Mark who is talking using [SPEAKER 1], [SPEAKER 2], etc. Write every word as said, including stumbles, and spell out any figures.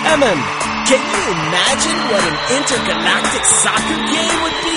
[SPEAKER 1] Emin, can you imagine what an intergalactic soccer game would be?